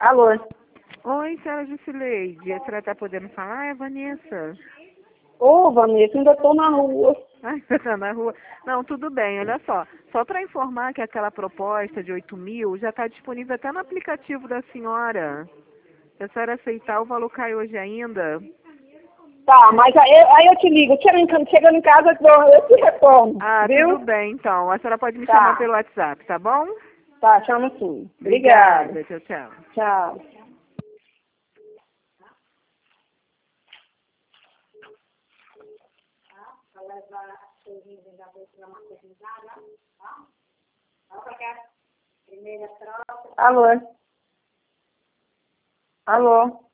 Alô? Oi, senhora Jusileide. A senhora está podendo falar? É a Vanessa. Ô, Vanessa, ainda tô na rua. Ai, você tá na rua. Não, tudo bem, olha só. Só para informar que aquela proposta de 8.000 já está disponível até no aplicativo da senhora. Se a senhora aceitar, o valor cai hoje ainda. Tá, mas aí eu te ligo. Chegando em casa, eu te retorno, Ah, viu? tudo bem, então. A senhora pode me chamar Tá, pelo WhatsApp, tá bom? tá, chama sim. Obrigada. Obrigada. Tchau, tchau. Tchau. Alô? Alô?